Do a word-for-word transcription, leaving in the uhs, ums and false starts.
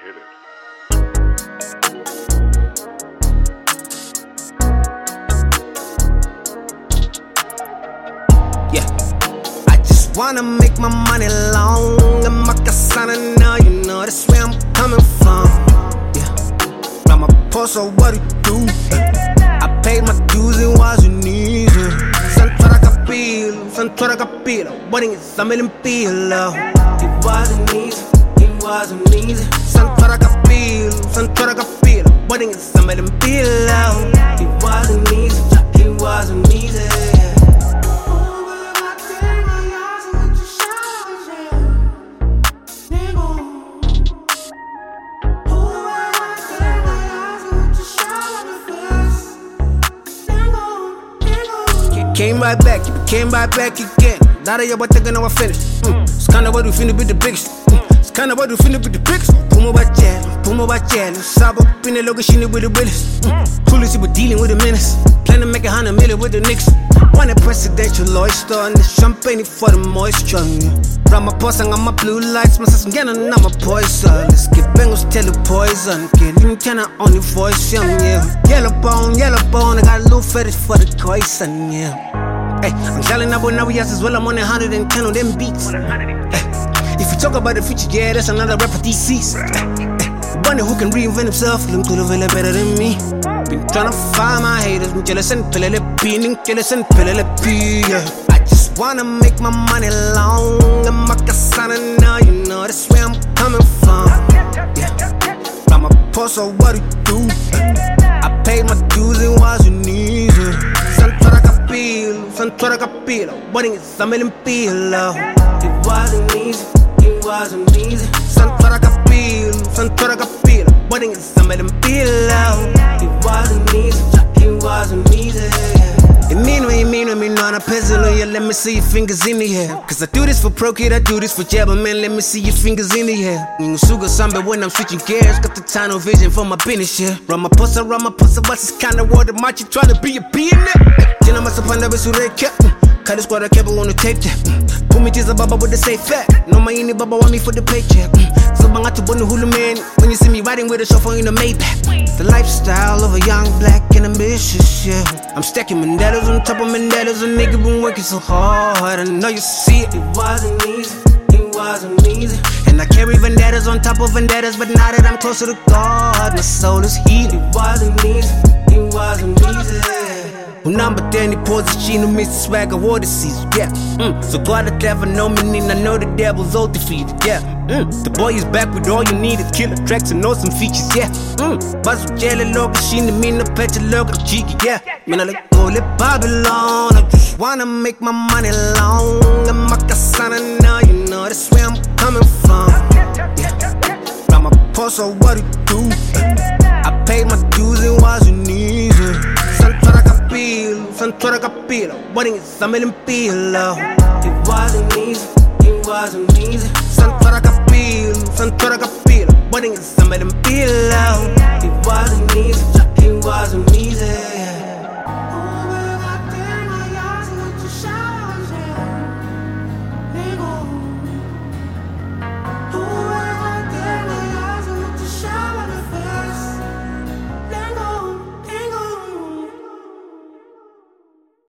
hit it. Yeah, I just wanna make my money long and make a son and now you know that's where I'm coming from. Yeah, Ramaphosa, so what do you do? I paid my dues and wasn't easy. Santora capillo, Santora capillo, what is some pillow? It wasn't easy, it wasn't easy. Santora capillo, Santora capillo, what is some pillow? It wasn't easy, it wasn't easy. Came right back, you came right back again. Now that you're thinking now I finished. Mm. It's kinda what we finna be the biggest. Mm. It's kinda what we finna be the biggest. Pumo Bachel, Pumo Bachel. Sabo Pina Logashini with the realest. Coolest, we're dealing with the menace. Plan to make a hundred million with the Knicks. Want a presidential oyster and the champagne for the moisture. Ramaphosa on my blue lights, my sister getting on my poison. Let's get Bengals tell the poison. Get him can I only voice young, yeah. Yellow bone, yellow bone, I got a little fetish for the poison, yeah. Hey, I'm selling up with Navias as well, I'm on a hundred and ten on them beats. Hey, if you talk about the future, yeah, that's another rapper D Cs. Hey, hey, one who can reinvent himself, look to the villa better than me. Been trying to find my haters, I'm jealous and pilele beaning, jealous and pilele pee, yeah. I just wanna make my money long and make a son and now you know that's where I'm coming from. Yeah, Ramaphosa, what do you do? I paid my dues and wasn't easy. Santora capillo, Santora capillo, what is some pillow? It wasn't easy, it wasn't easy. Santora capillo, Santora capillo, what is some pillow? It wasn't easy, it wasn't easy. You mean what you mean when me know I'm a peasant on you, let me see your fingers in the air. Cause I do this for pro kid, I do this for jabber, man, let me see your fingers in the air. You sugar samba when I'm switching gears, got the tunnel vision for my business, yeah. Ramaphosa, Ramaphosa, what's this kind of word that might you try to be a billionaire? Jina masapanda besureke, cut the squad, I kept on the tape, yeah. Put me tears a baba with the safe fat, no my any baba want me for the paycheck. So bang out to bone hulu man, when you see me riding with a chauffeur in the Maybach. The lifestyle of a young black and ambitious, yeah. I'm stacking Mandelas on top of Mandelas, a nigga been working so hard. I know you see it. It wasn't easy, it wasn't easy. And I carry vendettas on top of vendettas, but now that I'm closer to God, my soul is heated. It wasn't easy, it wasn't easy. Number ten, position, miss the swagger, water season, yeah. Mm. So God, the devil know me, and I know the devil's all defeated, yeah. Mm. The boy is back with all you need is killer tracks and know some features, yeah. Mm. Buzz with jelly, logo, she me no petty, logo, cheeky, yeah. Man, I like all it Babylon. I just wanna make my money long and make a son, and now you know that's where I'm coming from. Yeah. Ramaphosa, what do you do? I paid my dues and wasn't easy. Santora capillo, Santora capillo, what is some pillow? It wasn't easy, it wasn't easy. Santora capillo, Santora capillo, what is some pillow? It wasn't easy, it wasn't easy.